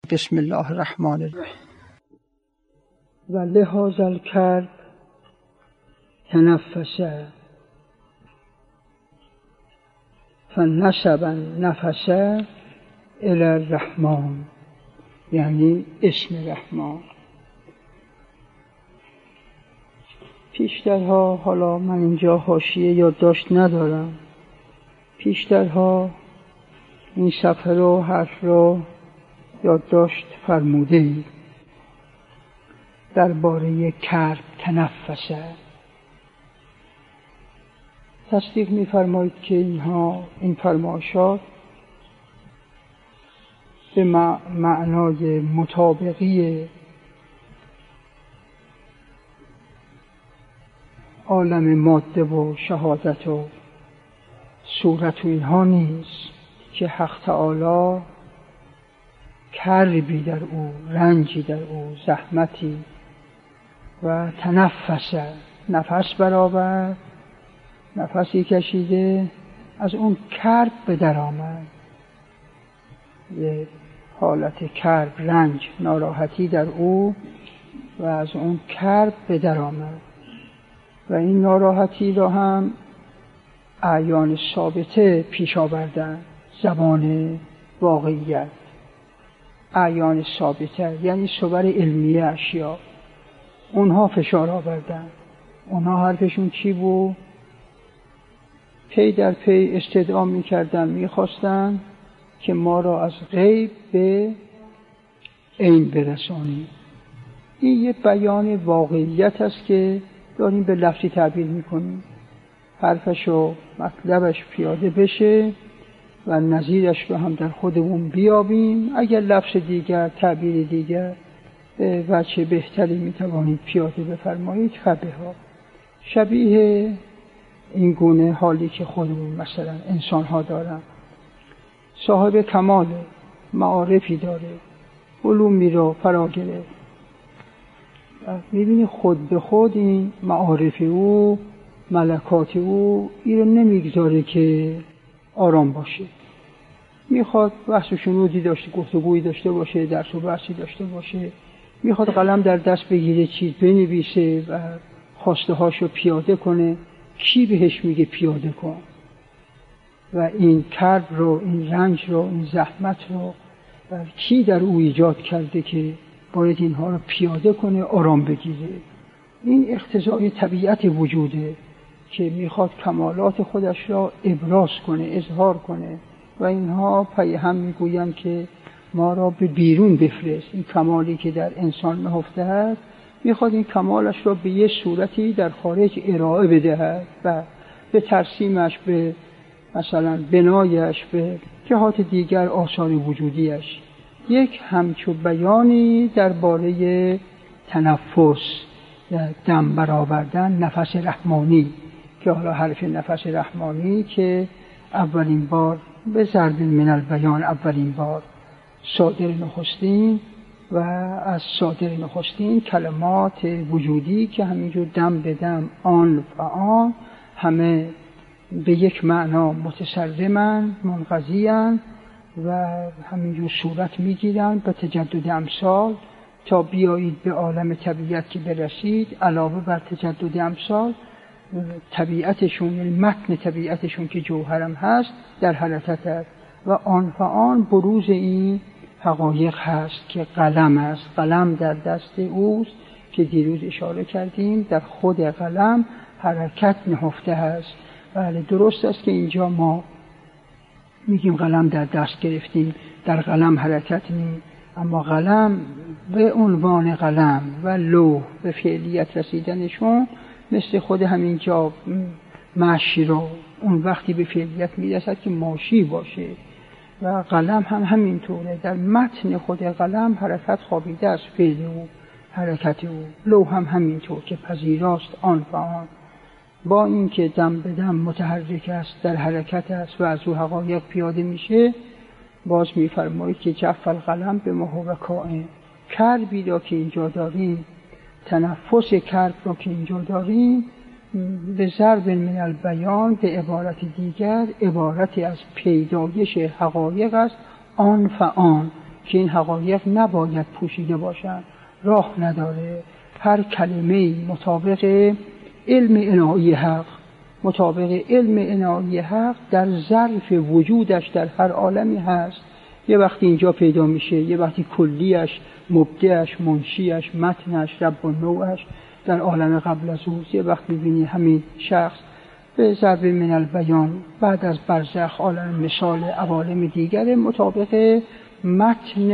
بسم الله الرحمن الرحیم. و لهذا الکرب تنفس فنسب النفس الی الرحمن، یعنی اسم رحمان. پیشترها، حالا من اینجا حاشیه یادداشت ندارم، پیشترها این صفحه رو حرف رو یادداشت فرموده درباره کرب تنفسه. تصدیق می‌فرمایید که این فرمایشات به معنای مطابقی عالم ماده و شهادت و صورت و اینها نیست که حق تعالی کربی در او، رنجی در او، زحمتی و نفس برآورد، نفسی کشیده، از اون کرب به در آمد، یه حالت کرب، رنج، ناراحتی در او و از اون کرب به در آمد و این ناراحتی را هم اعیان ثابته پیش آوردن. زبان واقعیت، اعیان ثابته یعنی صور علمیه اشیا، اونها فشار آوردن. اونها حرفشون چی بود؟ پی در پی استدعا می‌کردن، می‌خواستن که ما را از غیب به عین برسانید. این یه بیان واقعیت است که داریم به لفظی تعبیر می‌کنیم، حرفش و مطلبش پیاده بشه و نظیرش رو هم در خودمون بیابیم. اگر لفظ دیگر، تعبیر دیگر به وجه بهتری میتوانید پیاده بفرمایید، خبها شبیه این گونه حالی که خودمون مثلا انسان ها دارن. صاحب کمال معارفی داره، علومی رو فرا گرفت، میبینی خود به خود این معارف او، ملکات او این رو نمیگذاره که آرام باشه، میخواد بحث و شنودی داشته، گفتگویی داشته باشه، درس و بحثی داشته باشه، میخواد قلم در دست بگیره، چیز بنویسه و خواسته هاشو پیاده کنه. کی بهش میگه پیاده کن؟ و این کرب رو، این رنج رو، این زحمت رو کی در او ایجاد کرده که باید اینها رو پیاده کنه، آرام بگیره؟ این اقتضای طبیعت وجوده که میخواد کمالات خودش را ابراز کنه، اظهار کنه و اینها پی هم میگویند که ما را به بیرون بفرست. این کمالی که در انسان نهفته است میخواد این کمالش را به یه صورتی در خارج ارائه بدهد و به ترسیمش، به مثلا بنایش، به جهات دیگر آثار وجودیش یک همچو بیانی درباره تنفس، دم برآوردن، نفس رحمانی، که حالا حرف نفس رحمانی که اولین بار به ضرب من البیان، اولین بار صادر نخستین و از صادر نخستین کلمات وجودی که همینجور دم به دم، آن و آن، همه به یک معنا متسلمن، منقضی‌اند و همینجور صورت میگیرن به تجدد امثال تا بیایید به عالم طبیعت که برسید. علاوه بر تجدد امثال، طبیعتشون، یعنی متن طبیعتشون که جوهرم هست، در حرکت است و آن و آن بروز این حقایق هست که قلم است. قلم در دست اوست که دیروز اشاره کردیم، در خود قلم حرکت نهفته هست. بله، درست است که اینجا ما میگیم قلم در دست گرفتیم، در قلم حرکت نیم، اما قلم به عنوان قلم و لوح به فعلیت رسیدنشون مثل خود همینجا ماشی رو اون وقتی به فعلیت میرسد که ماشی باشه و قلم هم همینطوره، در متن خود قلم حرکت خوابیده است، فعل او، حرکت او. لوح هم همینطور که پذیراست آن و آن، با این که دم به دم متحرک است، در حرکت است و از او حقایق پیاده میشه. باز میفرمایید که جف القلم به ما هو کائن. کربی را که اینجا داریم، تنفس کرب را که اینجا داریم، به ضرب من البیان، به عبارت دیگر عبارتی از پیدایش حقایق است. آن و آن، که این حقایق نباید پوشیده باشند راه نداره. هر کلمه مطابق علم الهی حق، مطابق علم الهی حق در ظرف وجودش در هر عالمی هست. یه وقتی اینجا پیدا میشه، یه وقتی کلیش، مبدعش، منشیش، متنش، رب و نوعش در عالم قبل از اوست. یه وقت میبینی همین شخص به ضرب من البیان بعد از برزخ عالم مثال عوالم دیگر مطابق متن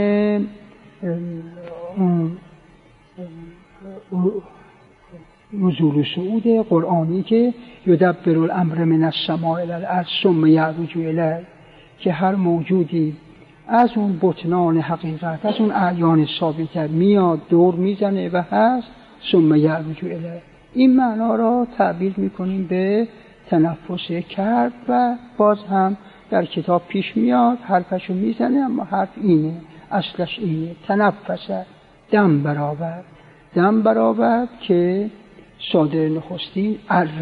نزول و صعود قرآنی که یدبر الامر من السماء الی الارض ثم یعرج الیه، که هر موجودی از اون بطنان حقیقت، از اون اعیان ثابته میاد دور میزنه و هست ثم یعرج الیه. این معنا را تعبیر میکنیم به تنفس کرد و باز هم در کتاب پیش میاد حرفشو میزنه، اما حرف اینه، اصلش اینه، تنفس، دم برآورد. دم برآورد که صادر نخستین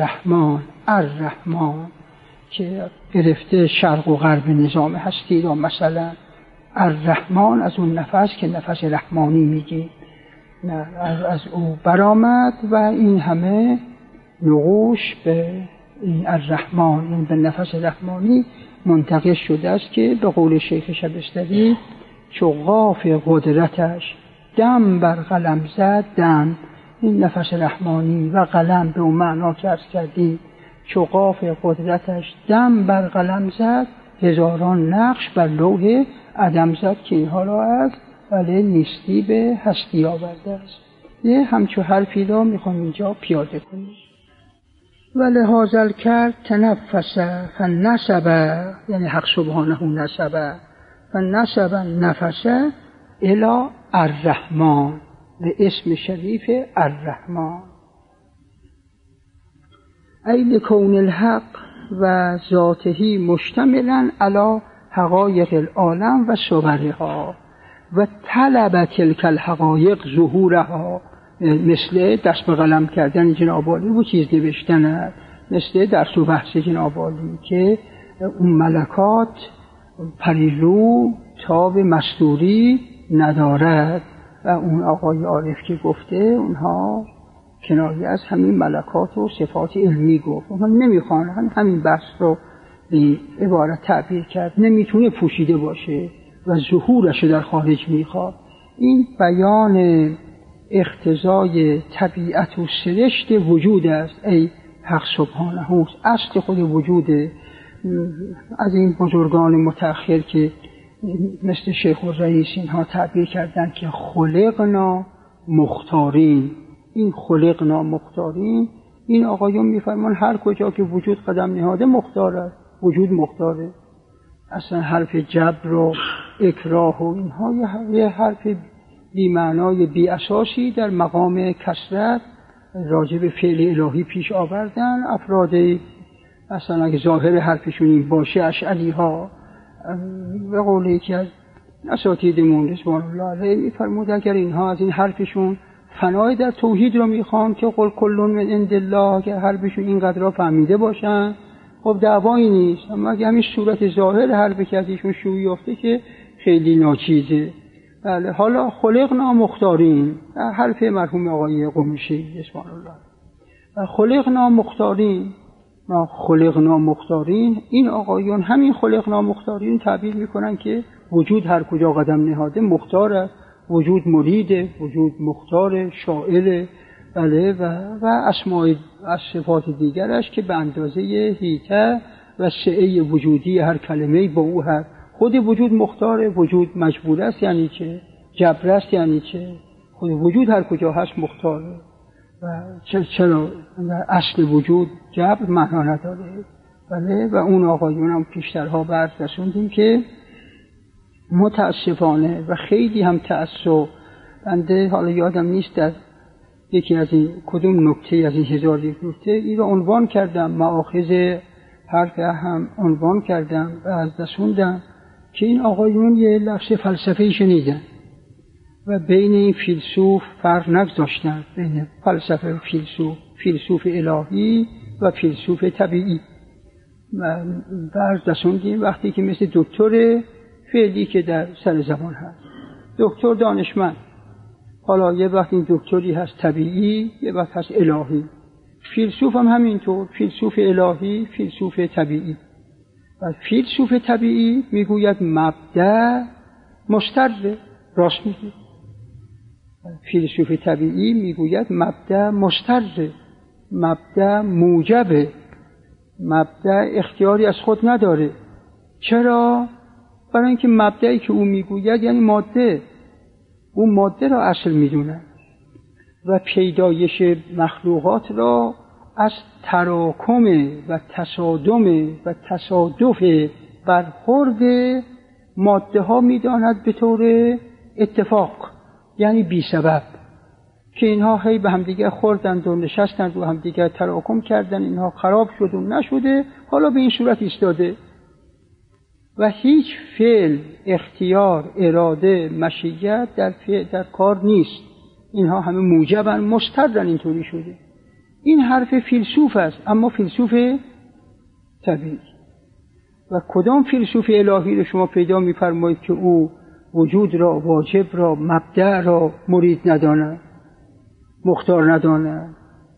الرحمن که گرفته شرق و غرب نظام هستی را، مثلا الرحمن از اون نفس که نفس رحمانی میگی از او برآمد و این همه نقوش به این الرحمن، این به نفس رحمانی منتقل شده است که به قول شیخ شبستری چو قاف قدرتش دم بر قلم زد. دم این نفس رحمانی و قلم به اون معنا که عرض کردیم، چو قاف قدرتش دم بر قلم زد، هزاران نقش بر لوح عدم زد، که اینها را از ولی نیستی به هستی آورده است. یه همچو حرفی را میخوام اینجا پیاده کنیم. ولی حاصل کرد تنفس فنسب، یعنی حق سبحانه نسب، فنسب نفس الی الرحمن، به اسم شریف الرحمن. ای لکون الحق و ذاته مشتملا علی حقایق العالم و صورها و طلب تلک الحقایق ظهورها، مثل دست به قلم کردن جناب عالی و چیز نوشتن است، مثل درس و بحث جناب عالی که اون ملکات پریرو تاب مستوری ندارد و اون آقای عارف که گفته اونها کنایه از همین ملکات و صفات علمی گفت، اونها نمیخوان همین بحث رو به عبارت تعبیر کرد، نمیتونه پوشیده باشه و ظهورش در خارج میخواد. این بیان اقتضای طبیعت و سرشت وجود است. ای حق سبحانه اصل خود وجوده. از این بزرگان متأخر که مثل شیخ الرئیس اینها تعبیر کردن که خلقنا مختارین، این خلقنا مختارین، این آقایون میفرمان هر کجا که وجود قدم نهاده مختار است، وجود مختاره. اصلا حرف جبر و اکراه و اینها یه حرف بی معنای بی اساسی در مقام کثرت راجع به فعل الهی پیش آوردن. افراد اصلا اگه ظاهر حرفشون این باشه اشعری ها، به قول یکی از اساتیدمون رضوان الله علیه میفرمود اگر اینها از این حرفشون فنای در توحید رو میخوان که قل کلون من عند الله، که حرفشون اینقدر را فهمیده باشن، خب دعوایی نیست. اما اگه همین صورت ظاهر حرف که از ایشون شوی یافته که خیلی ناچیزه. بله، حالا خلقنا مختارین، حرف مرحوم آقای قمیشی رضوان الله، خلقنا مختارین، ما خلقنا مختارین. این آقایون همین خلقنا مختارین تعبیر میکنن که وجود هر کجا قدم نهاده مختار است، وجود مریده، وجود مختار، شاعر، بله، و اسماء از صفات دیگرش که به اندازه هیته و سعه وجودی هر کلمه با او هست. خود وجود مختاره، وجود مجبور است یعنی چه؟ جبر است یعنی چه؟ خود وجود هر کجا هست مختاره. و چرا اصل وجود جبر معنا نداره؟ بله، و اون آقایون هم پیشترها برد رسوندیم که متاسفانه و خیلی هم تأسف بنده، حالا یادم نیست از یکی از این کدوم نکته از این هزار یک نکته این رو عنوان کردم، مآخذ حرف هم عنوان کردم و از رسوندم که این آقایون یه لفظ فلسفه‌ای شنیدن و بین این فیلسوف فرق نگذاشتن، بین فلسفه و فیلسوف الهی و فیلسوف طبیعی. و رسوندیم وقتی که مثل دکتر فعلی که در سر زبان هست دکتر دانشمند. حالا یه وقت این دکتری هست طبیعی، یه وقت هست الهی. فیلسوف هم همینطور، فیلسوف الهی، فیلسوف طبیعی. و فیلسوف طبیعی میگوید مبدأ مستر، راست میگه. فیلسوف طبیعی میگوید مبدأ مستر، مبدأ موجبه، مبدأ اختیاری از خود نداره. چرا؟ برای اینکه مبدأی که او میگوید یعنی ماده، اون ماده را اصل میدونه و پیدایش مخلوقات را از تراکم و تصادم و تصادف برخورد ماده ها میداند به طور اتفاق، یعنی بی سبب، که اینها هی به همدیگه خوردند و نشستند و همدیگه تراکم کردن، اینها خراب شد و نشده، حالا به این صورت ایستاده. و هیچ فعل، اختیار، اراده، مشیت در کار نیست. اینها همه موجبن، مسترن، اینطوری شده. این حرف فیلسوف است، اما فیلسوف طبیعی. و کدام فیلسوف الهی رو شما پیدا می‌فرمایید که او وجود را، واجب را، مبدأ را مرید نداند، مختار نداند؟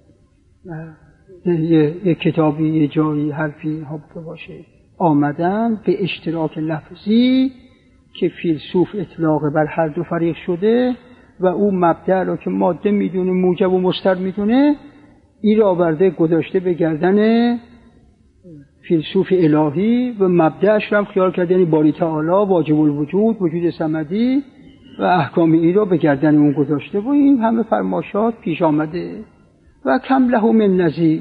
یه کتابی، یه جایی، حرفی ها باشه آمدن به اشتراک لفظی که فیلسوف اطلاق بر هر دو فریق شده و او مبدأ را که ماده میدونه، موجب و مستر میدونه، این را آورده گذاشته به گردن فیلسوف الهی و مبدأش را هم خیال کرده یعنی باری تعالی، واجب الوجود، وجود صمدی، و احکام این را به گردن اون گذاشته و این همه فرماشات پیش آمده و کم له من نظیر.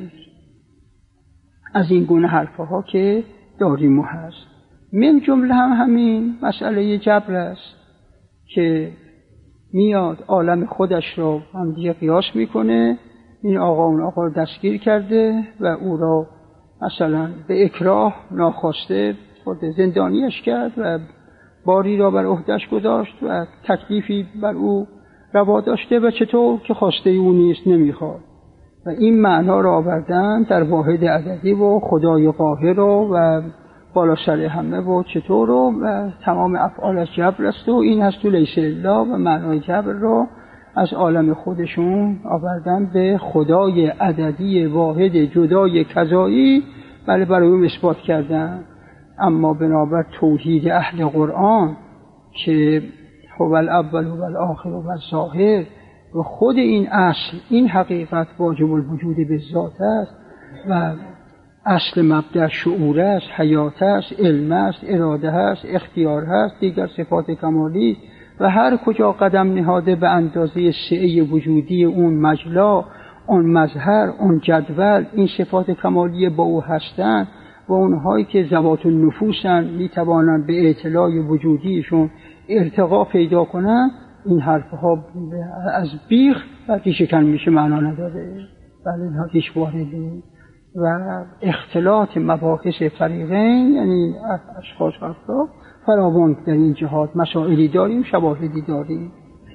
از این گونه حرفها که داریم و هست. من جمله هم همین مسئله جبر است که میاد عالم خودش را هم دیگه قیاس میکنه، این آقا اون آقا رو دستگیر کرده و او را مثلا به اکراه ناخواسته خود زندانیش کرد و باری را بر عهده‌اش گذاشت و تکلیفی بر او روا داشته و چطور که خواسته او نیست، نمیخواد. و این معنا را آوردن در واحد عددی و خدای قاهر و بالا سر همه و چطور و تمام افعالش جبر است و این هست تو لیس الا، و معنای جبر را از عالم خودشون آوردن به خدای عددی واحد جدای کذایی، بله برای اون اثبات کردن. اما بنابر توحید اهل قرآن که هو الاول و الاخر و الظاهر و خود این اصل، این حقیقت واجب الوجود به ذات است و اصل مبدأ شعور است، حیات است، علم است، اراده است، اختیار است، دیگر صفات کمالی و هر کجا قدم نهاده به اندازه سعه وجودی اون مجلا، اون مظهر، اون جدول، این صفات کمالی با او هستند و اونهایی که ذوات النفوسن میتوانند به اطلاع وجودیشون ارتقا پیدا کنند، این حرفها از بیخ و ریشه‌کن میشه، معنا نداره. بله اینها هیچ واردی و اختلاط مباحث فریقین، یعنی اشخاص افراد فراوان در این جهات مسائلی داریم، شواهدی داریم.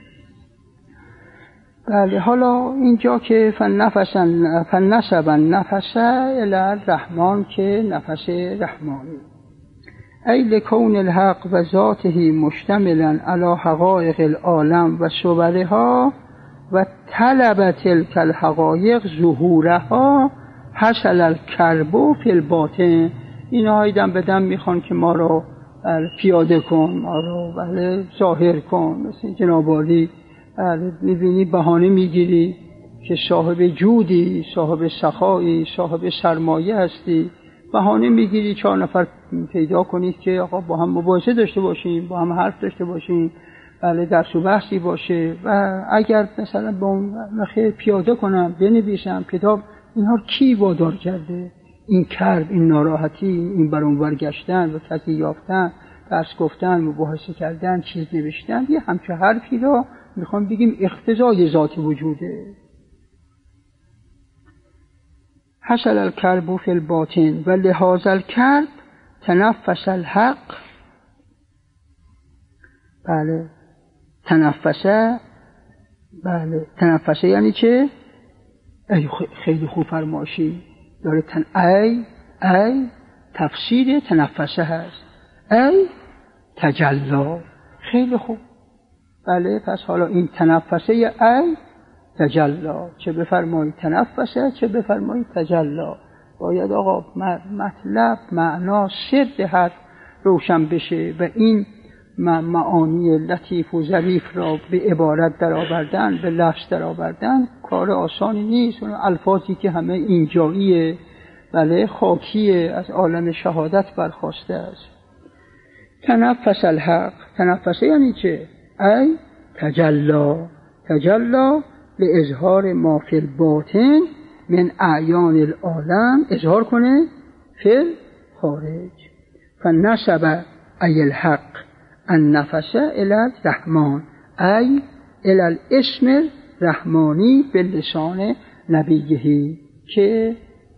بله حالا اینجا که فنسب النفس الی الرحمن که نفس رحمانی ای لکون الحق و ذاته مشتملا علی حقایق العالم و صورها و طلب تلک الحقایق ظهورها حصل الکرب فی الباطن. اینا های دم به دم میخوان که ما رو پیاده کن، ما رو بله ظاهر کن. مثل جناب عالی میبینی بهانه میگیری که صاحب جودی، صاحب سخایی، صاحب سرمایه هستی، بهانه میگیری 4 نفر پیدا کنید که آقا با هم مباحثه داشته باشیم، با هم حرف داشته باشیم، بله درس و بحثی باشه و اگر مثلا با اون خیلی پیاده کنم، بنویسم کتاب، اینها کی وادار کرده؟ این کرب، این ناراحتی، این بر اون برگشتن و کسی یافتن، درس گفتن، مباحثه کردن، چیز نوشتن، یه همچه حرفی را میخوام بگیم اقتضای ذات وجوده. حصل الکرب فی الباطن و لهذا الکرب تنفس الحق. بله تنفسه، بله تنفسه یعنی چه؟ ای خیلی خوب فرماشی داره. ای تفسیر تنفسه هست، ای تجلا. خیلی خوب. بله، پس حالا این تنفسه ای تجلا، چه بفرمایید تنفسه چه بفرمایید تجلا. باید آقا مطلب معنا سر حرف روشن بشه و این معانی لطیف و ظریف را به عبارت در آوردن، به لفظ در آوردن کار آسانی نیست. اون الفاظی که همه اینجاییه، بله، خاکیه، از عالم شهادت برخواسته است. تنفس الحق، تنفسه یعنی چه؟ ای تجلا، تجلا لإظهار ما فی الباطن من اعیان العالم، اظهار کنه فی خارج. فنسب ای الحق النفس الی الرحمن ای الی الاسم رحمانی باللسان نبیه، که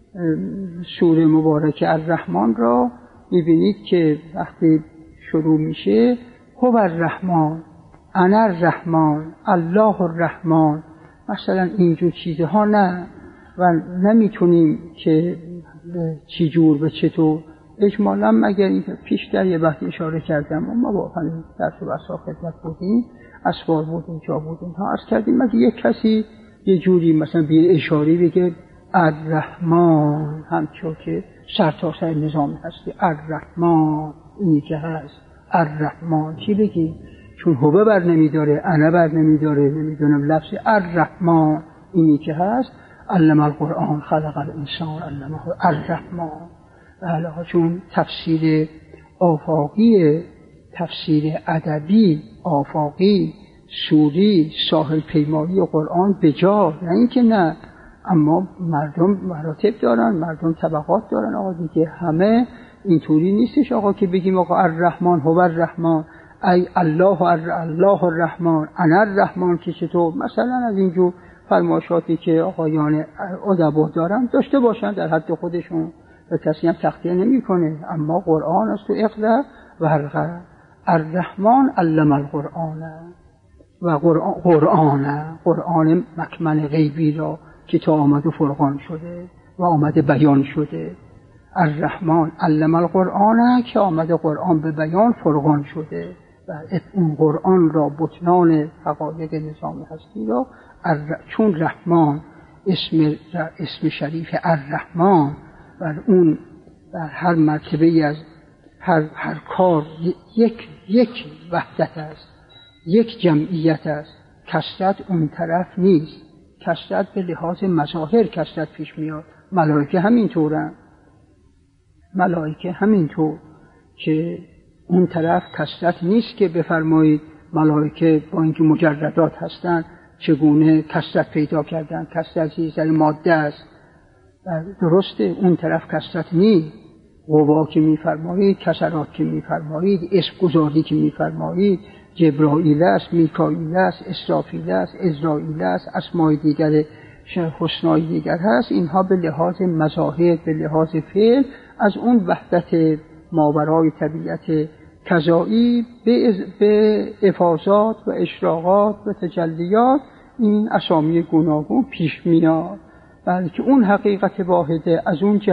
سوره مبارکه الرحمن را میبینید که وقتی شروع میشه هو الرحمن، انا الرحمن، الله الرحمن، مثلا اینجور چیزها نه، و نمیتونیم که چی جور به چطور اجمالا، مگر این پیش در یه وقت اشاره کردم و ما واقعا درس و بحثا خدمت بودیم، اسوار بودیم، جا بودیم ها، عرض کردیم مگه یک کسی یه جوری مثلا بی اشاری بگه الرحمن، همچون که سرتاسر نظام هستی الرحمن اینی که هست الرحمن، چی بگیم؟ چون هوه بر نمیداره، انا بر نمیداره، نمیدونم لفظ الرحمن اینی که هست. علم القرآن خلق الانسان علمه الرحمن. بله، چون تفسیر آفاقی، تفسیر ادبی آفاقی سوری ساحل پیمایی قرآن بجا، نه اینکه نه، اما مردم مراتب دارن، مردم طبقات دارن آقا دیگه، همه اینطوری نیستش آقا که بگیم آقا الرحمن هو الرحمن ای الله الرحمن انا الرحمن، که چطور مثلا از اینجور فرمایشاتی که آقایان ادبا دارن داشته باشن در حد خودشون و کسی هم تخطیه نمی کنه، اما قرآن است تو اقرأ و ارقى الرحمن علم القرآن و قرآن مکمن غیبی را که تا آمد و فرقان شده و آمده بیان شده. الرحمن علم القرآن که آمده قرآن به بیان فرقان شده و اون قرآن را بطنان حقایق نظام هستی را چون رحمان اسم شریف الرحمن و اون در هر مرتبه از هر کار یک وحدت است، یک جمعیت است. کثرت اون طرف نیست، کثرت به لحاظ مظاهر کثرت پیش میاد. ملائکه همینطورن، ملائکه همینطور که اون طرف کثرت نیست که بفرمایید ملائکه با اینکه مجردات هستن چگونه کثرت پیدا کردن. کثرت زیر ماده است، درسته، اون طرف کثرت نیست. قوا که میفرمایید، کسرات که میفرمایید، اسم گذاری که میفرمایید، جبرائیل است، میکائیل است، اسرافیل است، ازرائیل است، اسمای دیگر حسنای دیگر هست. اینها به لحاظ مظاهر، به لحاظ فعل از اون وحدت ماورای طبیعت کذایی به افاضات و اشراقات و تجلیات این اسامی گوناگون پیش میاد. بلکه اون حقیقت واحده از اون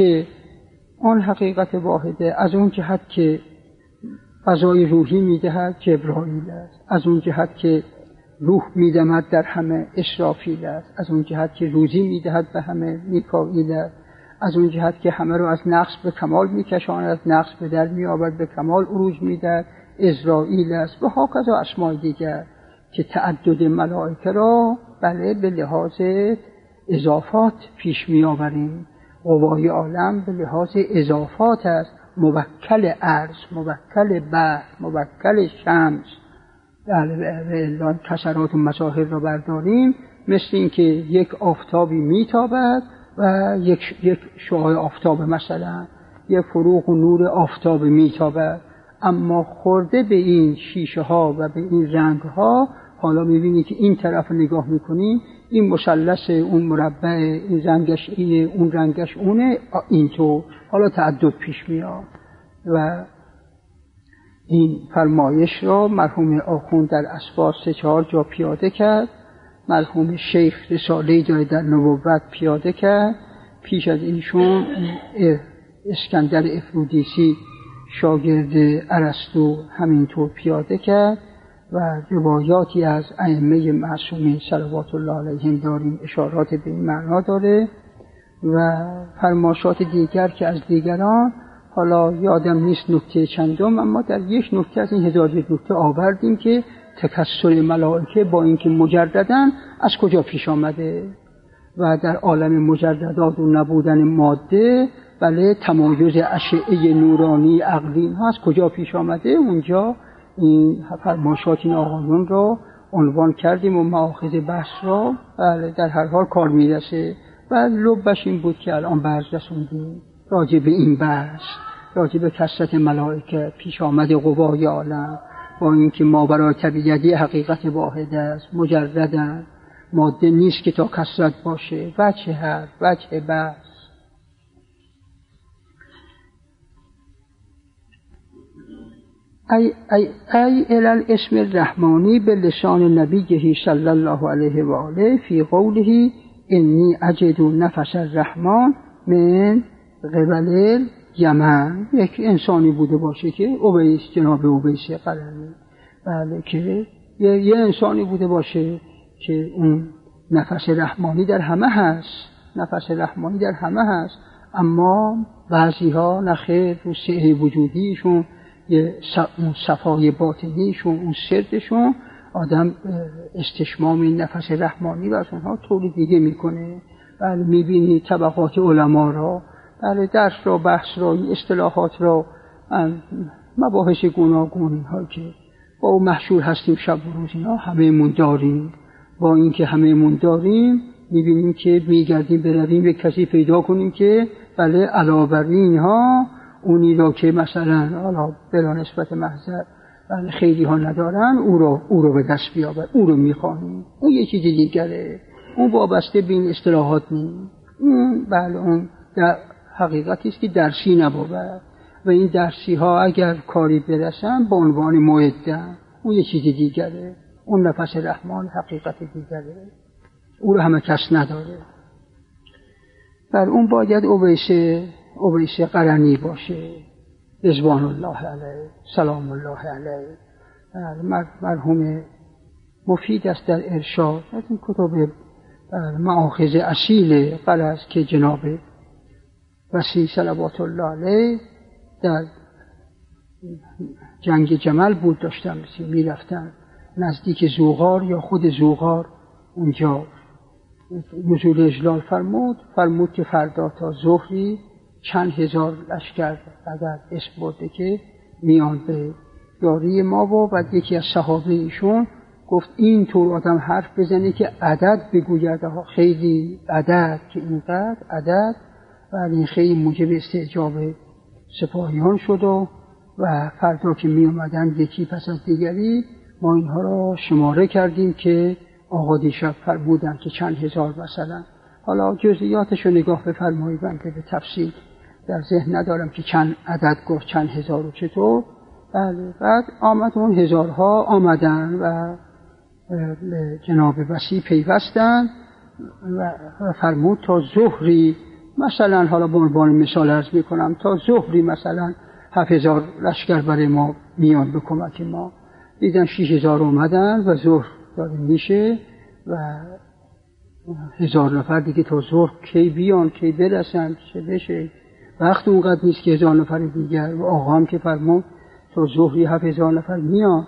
جهت که فضای روحی میدهد جبرائیل است، از اون جهت که روح میدمد در همه اسرافیل است، از اون جهت که روزی میدهد به همه میکائیل است، از اون جهت که همه رو از نقص به کمال میکشاند، از نقص به در میآورد، به کمال عروج میدهد ازرائیل است. و هاکذا اسمای دیگر که تعدد ملائکه را بله به لحاظ اضافات پیش میآوریم. قوای عالم به لحاظ اضافات است، موکل عرض، موکل بحر، موکل شمس. کسرات و مظاهر را برداریم، مثل اینکه یک آفتابی میتابد و یک شعاع آفتاب، مثلا یک فروغ و نور آفتاب میتابد، اما خورده به این شیشه ها و به این رنگ ها، حالا میبینی که این طرف نگاه میکنیم این مثلث، اون مربع، این رنگش اینه، اون رنگش اونه، اینطور حالا تعدد پیش میاد. و این فرمایش را مرحوم آخوند در اسفار 3-4 جا پیاده کرد، مرحوم شیخ رساله‌ای داره در نبوت پیاده کرد، پیش از ایشون اسکندر افرودیسی شاگرد ارسطو همینطور پیاده کرد و روایاتی از ائمه معصومین صلوات الله علیهم داریم اشارات به این معنا داره و فرمایشات دیگر که از دیگران حالا یادم نیست نکته چندم، اما در یک نکته از این 1001 نکته آوردیم که تکثر ملائکه با اینکه مجرددن از کجا پیش آمده و در عالم مجردات و نبودن ماده بله تمایز اشعه نورانی عقلی ها از کجا پیش آمده. اونجا این فرمایشات این آقایون را عنوان کردیم و مآخذ بحث را بله در هر حال کار میرسه و لبش این بود که الان بحث رسوندیم راجع به این بحث، راجع به کثرت ملائکه، پیش آمد قوای عالم با اینکه ماورای طبیعی حقیقت واحد است، مجردن، ماده نیست که تا کثرت باشه. وجه بحث ای الال اسم الرحمانی به لسان نبیه صلی الله علیه و آله فی قوله انی اجد نفس الرحمن من قبل یمن. یک انسانی بوده باشه که اویس، جناب اویس قرنی، بله که یه انسانی بوده باشه که اون نفس رحمانی در همه هست، اما بعضی ها نخیر رو سعه وجودیشون، اون صفای باطنیشون، اون سردشون آدم استشمام این نفس رحمانی و از اونها طور دیگه میکنه. بله میبینی طبقات علما را، بله درس را، بحث را، اصطلاحات را، مباحث گوناگون اینها که با او محشور هستیم شب و روز، اینا همه‌مون داریم. با اینکه همه‌مون داریم میبینیم که میگردیم برویم یک کسی پیدا کنیم که بله علاوه بر اینها اونی را که مثلا حالا بلا نسبت محضر بله خیلی ها ندارن او رو به دست بیابر، او رو میخوانیم. اون یه چیز دیگره، اون وابسته به این اصطلاحات نیست. بله اون در حقیقتی است که درسی نبود و این درسی ها اگر کاری برسن به عنوان معدن، اون یه چیز دیگره. اون نفس رحمان حقیقت دیگره، او رو همه کس نداره. بر اون باید اویس قرنی باشه رضوان الله علیه سلام الله علیه. مرحوم مفید است در ارشاد از این کتب مآخذ اصیل غلظ که جناب وسیع صلوات الله علیه در جنگ جمل بود داشتن میرفتن نزدیک زوغار یا خود زوغار، اونجا نزول اجلال فرمود که فردا تا ظهری چند هزار لشکر اگر اسم برده که میان به یاری ما و یکی از صحابه ایشون گفت این طور آدم حرف بزنه که عدد بگوید، خیلی عدد که اینقدر عدد و این خیلی موجب استعجاب سپاهیان شد و فردا که می اومدن یکی پس از دیگری ما اینها را شماره کردیم که آقا دیشب فرمودن که چند هزار مثلا. حالا جزئیاتش رو نگاه بفرمایید، من به تفصیل در ذهن ندارم که چند عدد گفت چند هزار و چطور. بله بعد آمد اون هزارها آمدن و جناب وسیع پیوستن و فرمود تا ظهری مثلا، حالا به عنوان مثال عرض میکنم، تا ظهری مثلا 7000 لشکر برای ما میان به کمک ما. دیدن 6000 اومدن و ظهر داره میشه و 1000 نفر دیگه تا ظهر کی بیان کی برسن چه بشه، وقت اونقدر نیست که 1000 نفر دیگر. و آقا هم که فرمود تا ظهری 7000 نفر میان.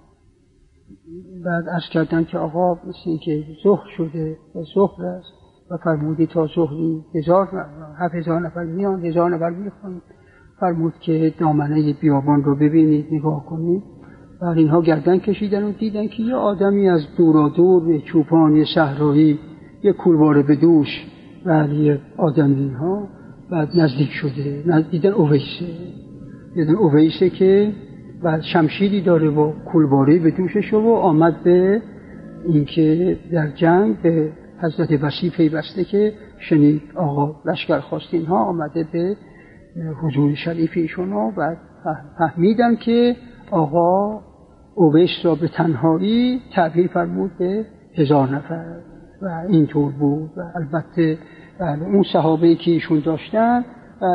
بعد عرض کردن که آقا مثل این که ظهر شده و ظهر است و فرمودی تا ظهری 7000 نفر میان، 1000 نفر میخوان. فرمود که دامنه بیابان رو ببینید، نگاه کنید. و اینها گردن کشیدن و دیدن که یه آدمی از دورا دور، یه چوپان، یه صحرایی، یه کولوار به دوش و یه آدمی اینها. بعد نزدیک شده، دیدن اویسه که و شمشیری داره و کولواری به دوشش و آمد به اینکه در جنگ به حضرت وسیع پیوسته که شنید آقا لشکر خواست اینها، آمده به حضور شریف ایشون و فهمیدن که آقا اویس را به تنهایی تعبیر فرمود به 1000 نفر و اینطور بود. و البته اون صحابه‌ای که ایشون داشتن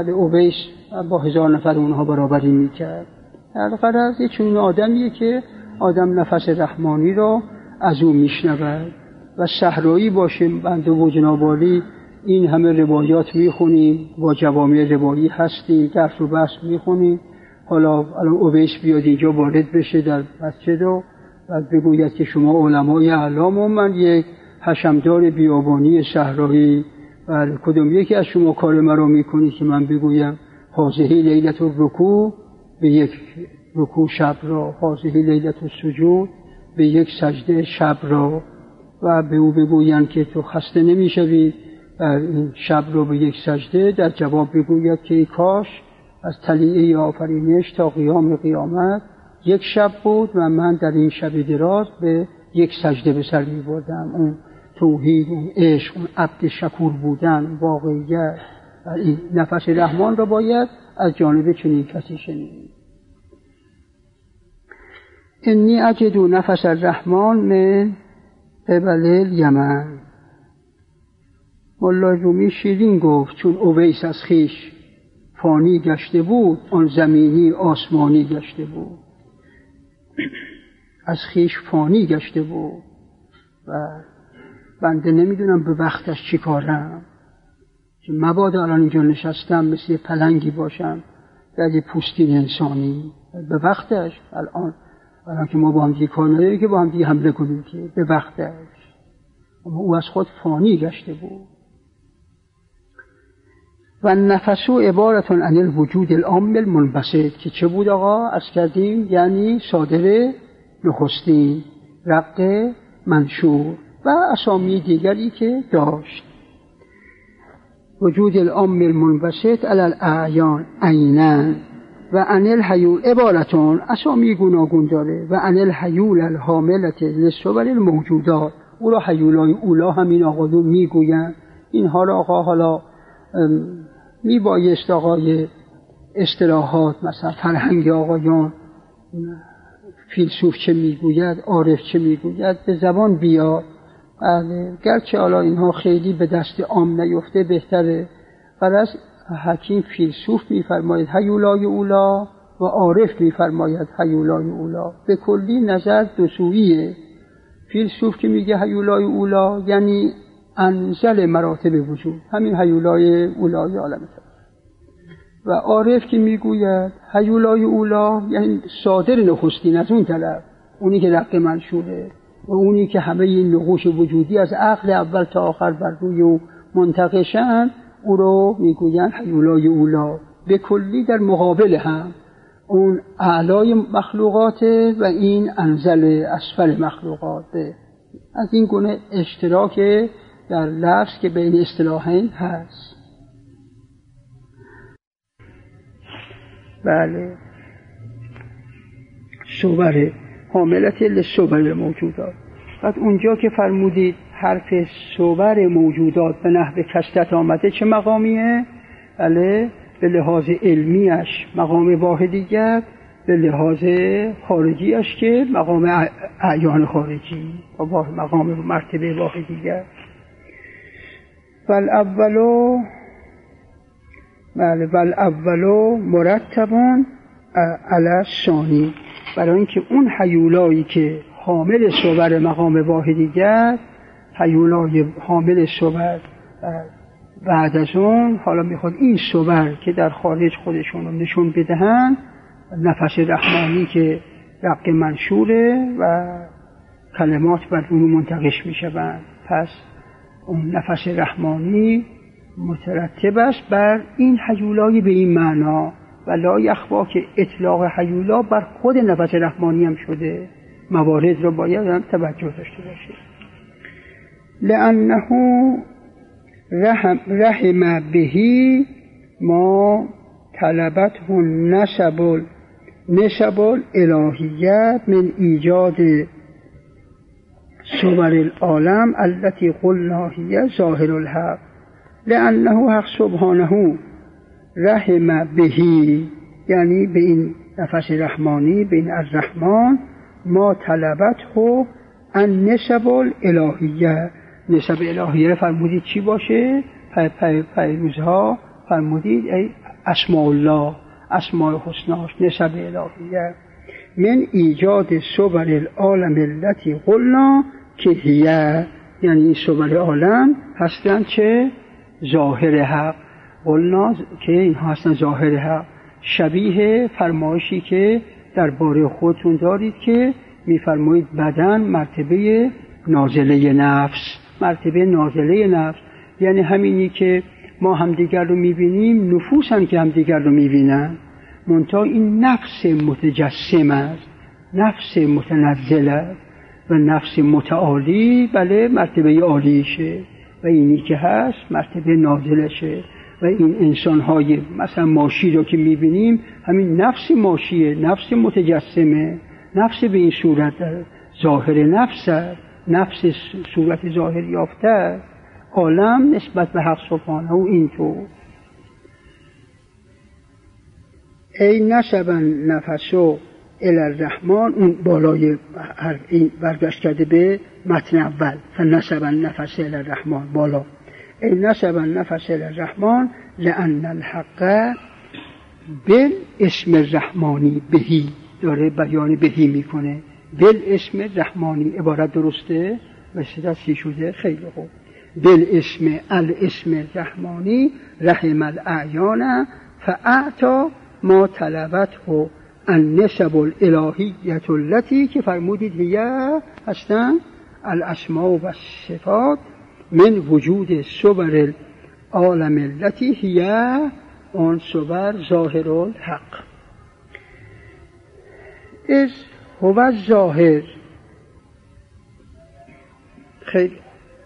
اویس با 1000 نفر اونها برابری میکرد. در غرض یه چنین آدمیه که آدم نفس رحمانی را از او میشنود. و صحرایی باشیم بنده و جناب عالی این همه روایات میخونیم، با جوامع روایی هستیم، درس و بحث میخونیم. حالا الان اویس بیاد اینجا وارد بشه در مسجد و بگوید که شما علمای اعلام و من یک حشمدار بیابانی صحرایی، کدوم یکی از شما کار مرا میکنید که من بگویم هذه لیلة الرکوع به یک رکوع شب را، هذه لیلة السجود به یک سجده شب را، و به او بگویند که تو خسته نمیشوی این شب رو به یک سجده، در جواب بگوید که ای کاش از طلیعه آفرینش تا قیام قیامت یک شب بود و من در این شب دراز به یک سجده به سر می بردم. اون توحید، اون عشق، اون عبد شکور بودن، واقعیت و این نفس رحمان را باید از جانب چنین کسی شنید. انی اجد نفس الرحمن من قبل الیمن. مولا رومی شیرین گفت چون اویس از خیش فانی گشته بود، آن زمینی آسمانی گشته بود. از خیش فانی گشته بود و بنده نمیدونم به وقتش چی کارم، که مبادا الان اینجا نشستم مثل پلنگی باشم در یه پوستین انسانی. به وقتش الان که ما با هم دیگه کار نداریم که با هم دیگه حمله کنیم، که به وقتش. اما او از خود فانی گشته بود. و نفسو عبارتون عن الوجود العام المنبسط، که چه بود آقا؟ از کردیم یعنی صادر نخستین، رق منشور و اسامی دیگری که داشت. وجود العام المنبسط علی الاعیان عیناً و عن الحیول عبارتون اسامی گوناگون داره، و عن الحیول الحاملة للصور الموجودات. او را حیولای اولا همین آقایون میگوین. اینها را آقا حالا میبایست آقای اصطلاحات مثلا فرهنگ آقایان، فیلسوف چه میگوید، عارف چه میگوید به زبان بیاد. گرچه حالا اینها خیلی به دست عام نیفته بهتره. غرض حکیم فیلسوف میفرماید هیولای اولا و عارف میفرماید هیولای اولا. به کلی نظر دوسویه. فیلسوف که میگه هیولای اولا یعنی انزل مراتب وجود، همین هیولای اولای عالم است. و عارف که میگوید هیولای اولا یعنی صادر نخستین از اون طرف، اونی که رق منشوره و اونی که همه این نقوش وجودی از عقل اول تا آخر بر روی او منتقشن، او رو میگوین هیولای اولا. به کلی در مقابل هم اون اعلای مخلوقاته و این انزل اسفل مخلوقاته. از این گونه اشتراک در لفظ که بین اصطلاحین هست. بله، صور حاملت للصور موجودات. بعد اونجا که فرمودید حرف صور موجودات به نحو کثرت آمده چه مقامیه؟ بله، به لحاظ علمیش مقام واحدیت، به لحاظ خارجیش که مقام اعیان خارجی و مقام مرتبه واحدیت. والاولو مرتبون علی الثانی. برای اینکه اون هیولایی که حامل صور مقام واحدیت، هیولای حامل صور بعد از اون حالا میخواد این صور که در خارج خودشون رو نشون بدهن، نفس رحمانی که رق منشوره و کلمات بر اون منتقش میشوند. پس اون نفس رحمانی مترتب است بر این هیولای به این معنا. و لا یخفا که اطلاق هیولا بر خود نفس رحمانی هم شده. موارد را باید هم توجه داشته باشید. لأنه رحم بهی ما طلبته نسب الالهیه من ایجاد صور العالم التي قلنا هي ظاهر الحق. لأنه حق سبحانه رحم بهی، یعنی به این نفس رحمانی، به این الرحمن، ما طلبته ان نسب الالهیه. نسب الهیه فرمودید چی باشه؟ پیروزها فرمودید ای اسماء الله، اسماء حسناش، نسب الهیه. من ایجاد صور العالم التي قلنا که هیه، یعنی این صور عالم هستن چه؟ ظاهر حق. قلنا که اینها هستن ظاهر حق، شبیه فرمایشی که درباره خودتون دارید که میفرمایید بدن مرتبه نازله نفس، مرتبه نازله نفس، یعنی همینی که ما همدیگر رو میبینیم، نفوسن که همدیگر رو میبینن، منتها این نفس متجسم است، نفس متنزل است و نفس متعالی بله مرتبه عالیشه و اینی که هست مرتبه نازلشه. و این انسان‌های مثلا ماشی رو که می‌بینیم، همین نفس ماشیه، نفس متجسمه، نفس به این صورت ظاهر نفسه، نفس صورت ظاهر یافته، عالم نسبت به حق سبحانه و اینطور. ای نسبا نفسو الی الرحمن، اون بالای این برگشت کرده به متن اول، فنسبا نفس الی الرحمن بالا. ای نسبا نفس الی الرحمن لأن الحق بالاسم الرحمانی بهی، داره بیان بهی میکنه، بالاسم الرحمانی عبارت درسته؟ مثل سی شده، خیلی خوب. بالاسم الاسم الرحمانی رحم الاعیان فاعطا ما طلبته النسب الالهیت التي، که فرمودید هیه هستن الاسماء و صفات من وجود صور العالم التي هیه آن صور ظاهر الحق. از هو الظاهر. خیلی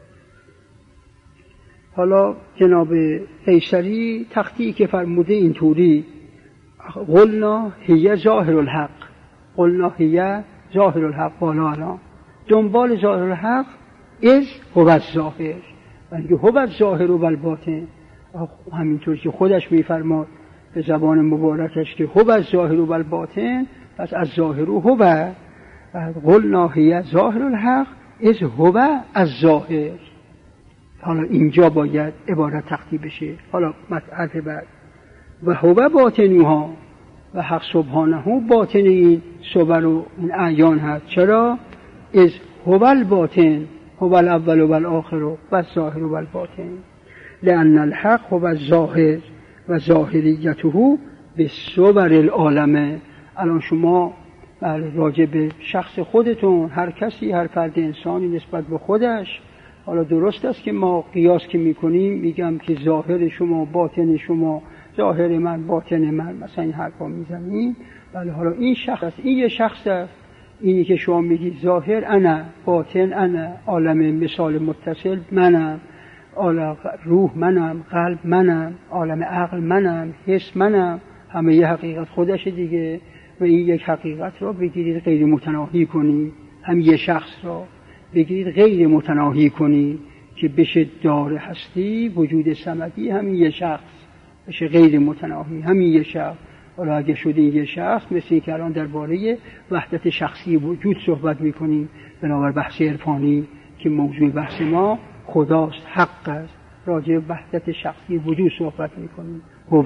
حالا جناب قیصری تختی که فرموده اینطوری، قلنا هیه ظاهر الحق، قلنا هیه ظاهر الحق، بالا الان دنبال ظاهر الحق از هو الظاهر، بلکه هو الظاهر و الباطن، همینطور که خودش میفرماد به زبان مبارکش که هو الظاهر و الباطن، پس از ظاهر و هو. قلنا هیه ظاهر الحق از هو الظاهر. حالا اینجا باید عبارت تختی بشه. حالا حرف بعد و هو باطنها، و حق سبحانه باطن این صور و این اعیان هست. چرا؟ از هو الباطن، هو الاول و الاخر و الظاهر و الباطن، لأن الحق هو الظاهر و ظاهریته به صور العالمه. الان شما راجع به شخص خودتون، هر کسی، هر فرد انسانی نسبت به خودش، حالا درست است که ما قیاس که میکنیم میگم که ظاهر شما، باطن شما، ظاهر من، باطن من، مثلا این حرفا میزنیم. بله حالا این شخص است، این یه شخص است، اینی که شما میگید ظاهر انا، باطن انا، عالم مثال متصل منم، روح منم، قلب منم، عالم عقل منم، حس منم، همه یه حقیقت خودش دیگه. و این یک حقیقت را بگیرید غیر متناهی کنید، هم یه شخص را بگیرید غیر متناهی کنید که بشه دار هستی وجود صمدی، همین یه شخص بشه غیر متناهی، همین یه شخص. حالا اگه شده یه شخص، مثل این که الان درباره وحدت شخصی وجود صحبت میکنیم، بنابر بحث عرفانی که موضوع بحث ما خداست، حق است، راجع وحدت شخصی وجود صحبت میکنیم.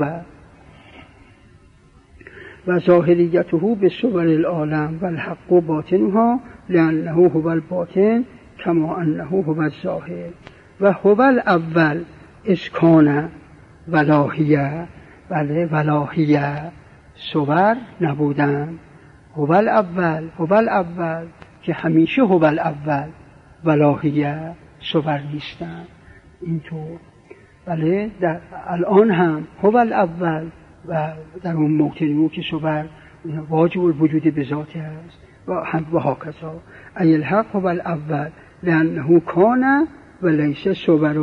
و ظاهریته به صور العالم و الحق باطنها لانه هو الباطن کما انه هو الظاهر و هو الاول اسکان ولاهیه. بله ولاهیه صور نبودن، هو الاول که همیشه هو الاول، ولاهیه صور نیستن اینطور. بله در الان هم هو الاول و در اون موطنی که صور واجب الوجود به ذاته است و هم و هاکذا. ای الحق هو الاول لانه کان و لیس صور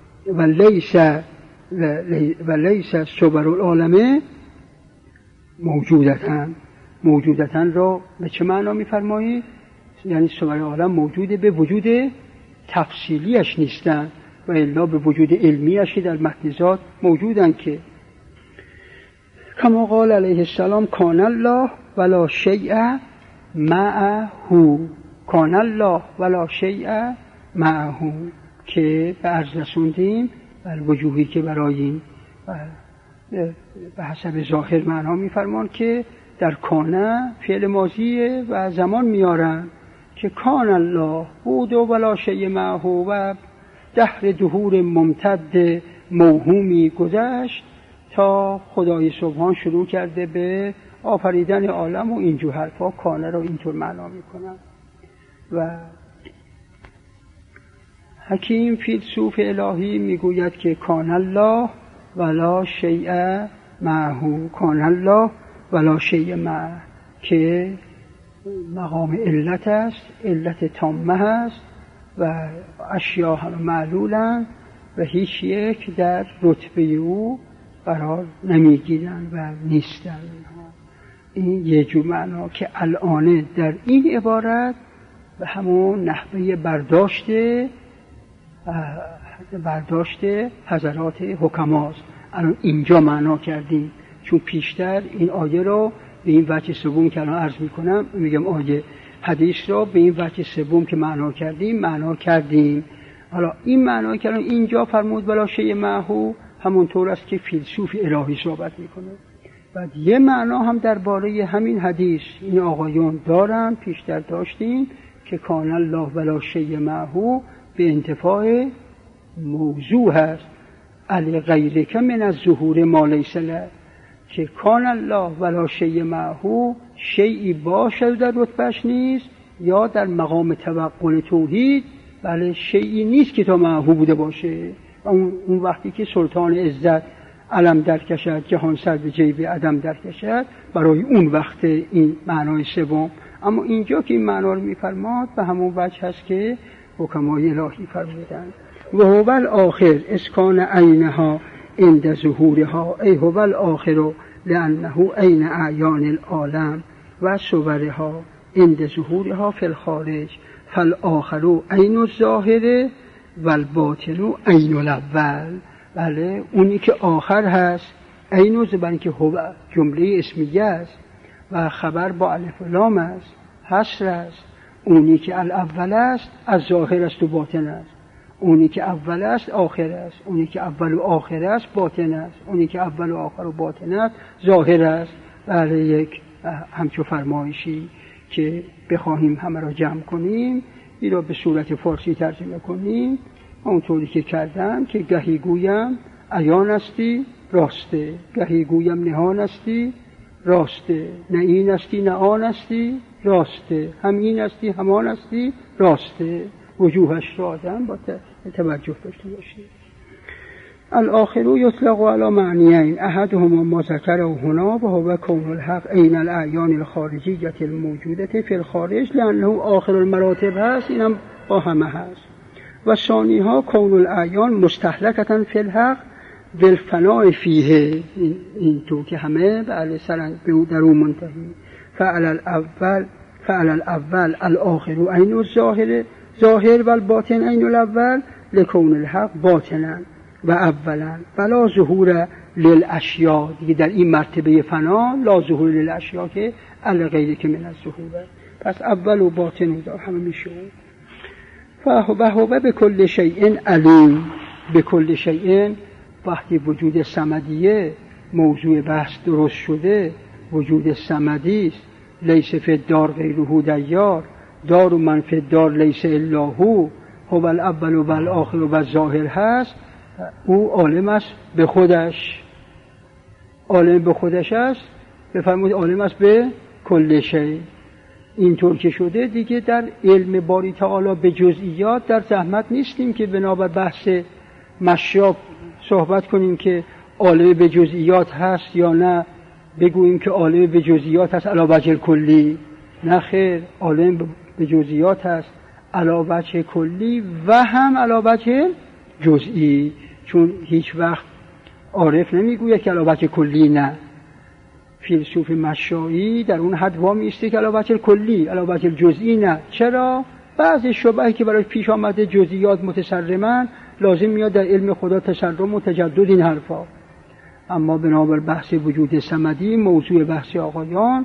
و لیس صور العالمه موجودتن را به چه معنا میفرمایید؟ یعنی صور عالم موجوده به وجود تفصیلیش نیستن و الا به وجود علمیش که در متن ذات موجودن. که کما قال علیه السلام کان الله ولا شیء معه، کان الله ولا شیء معه، که به عرض رسوندیم بر وجوهی که برای این به حسب ظاهر معنا میفرمان که در کانه فعل ماضیه و زمان میارن که کان الله بود و ولا شیء معه و دهر دهور ممتد موهومی گذشت تا خدای سبحان شروع کرده به آفریدن عالم و اینجور حرفا. کانه رو اینطور معنا میکنن. و حکیم فیلسوف الهی میگوید که کان الله ولا شیء معه، کان الله ولا شیء معه، که مقام علت است، علت تامه است و اشیا هم معلولن و هیچ یک در رتبه او قرار نمیگیرن و نیستن. این یه جور معنا که الان در این عبارت به همون نحوه برداشت حضرات حکماست. الان اینجا معنا کردیم، چون پیشتر این آیه رو به این وجه سوم که الان عرض میکنم، میگم آیه حدیث رو به این وجه سوم که معنا کردیم. حالا این معنا که الان اینجا فرمود ولا شیء معه همونطور است که فیلسوف الهی صحبت میکنه. بعد یه معنا هم درباره همین حدیث این آقایون دارن، پیشتر داشتیم که کان الله ولا شیء معه به انتفاع موضوع هست علی غیرک من الظهور ما لیس له، که کان الله ولا شیء معه شیئی باشه در رتبهش نیست، یا در مقام توقل توحید بله شیئی نیست که تا معه بوده باشه. اون وقتی که سلطان عزت علم درکشد، جهان سر به جیب عدم درکشد، برای اون وقت این معنای سوم. اما اینجا که این معنا رو میفرماد به همون وجه هست که حکمای الهی فرمودند و هو الاخر اسکان عینها عند ظهورها، ای هو الاخر لانه عین اعیان العالم و صورها عند ظهورها فی الخارج، فالاخر عین الظاهر و الباطن عین الاول. بله اونی که آخر هست عین زبانی که هو جمله اسمیه است و خبر با الف و لام است، حصر است. اونی که الاول است از ظاهر است و باطن است، اونی که اول است آخر است، اونی که اول و آخر است باطن است، اونی که اول و آخر و باطن است ظاهر است. بله یک همچو فرمایشی که بخواهیم همه را جمع کنیم این را به صورت فارسی ترجمه کنیم اونطوری که کردم که گهی گویم عیان استی راسته، گهی گویم نهان استی راسته، نه این استی نه آن استی راسته، هم این استی همان استی راسته. وجوهش را آدم با توجه داشته باشید. الاخر یطلق علی معنیین احدهما ما ذکره هنا و هو کون الحق عین الاعیان الخارجیه الموجوده فی الخارج لانه آخر المراتب هست، اینم با همه هست. و ثانیها کون الاعیان مستهلکه فی الحق بالفناء فیه، این تو که همه بله سرن به در اون منتهی. فعل الاول الاخر عین الظاهر ظاهر و الباطن عین الاول لکون الحق باطنا و اولا ولا ظهور للاشیاء. دیگه در این مرتبه فنا لا ظهور للاشیاء که علی غیری که من الظهور، پس اول و باطن و همه میشه. فهو به کل شیء علیم، به کل شیء وقتی وجود صمدیه موضوع بحث درست شده، وجود صمدی است، لیس فی الدار غیره دیار، دار و من فی الدار لیس الا هو الاول و الاخر و الظاهر هست. او عالم است به خودش، عالم به خودش است، بفرمایید عالم است به کل شیء. اینطور که شده دیگه در علم باری تعالی به جزئیات در زحمت نیستیم که بنابر بحث مشاب صحبت کنیم که عالم به جزئیات هست یا نه، بگوییم که عالم به جزئیات هست علی وجه کلی. نه خیر، عالم به جزئیات هست علی وجه کلی و هم علی وجه جزئی، چون هیچ وقت عارف نمیگوید که علی وجه کلی نه. فیلسوف مشایی در اون حد وامی ایسته که علی وجه کلی، علی وجه جزئی نه. چرا؟ بعضی شبهی که برای پیش آمده جزئیات متسرمن لازم میاد در علم خدا تسرم و تجدد این حرفا. اما بنابر بحث وجود صمدی موضوع بحث آقایان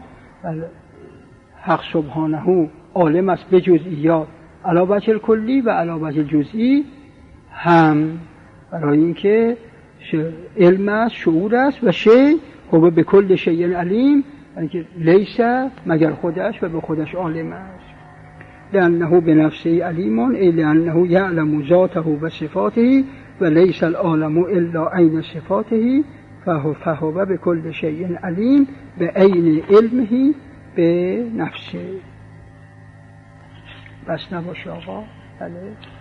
حق سبحانه عالم است به جزئیات علی وجه کلی و علی وجه جزئی هم، برای اینکه علم است، شعور است و شیء هو به کل شیء علیم اینکه لیس مگر خودش و به خودش عالم است. لأنه بنفسه علیم، ای لأنه یعلم ذاته و صفاته و لیس العالم الا عین صفاته فهو به کل شیء علیم به عین علمه به نفسه. بس نباشه آقا. بله.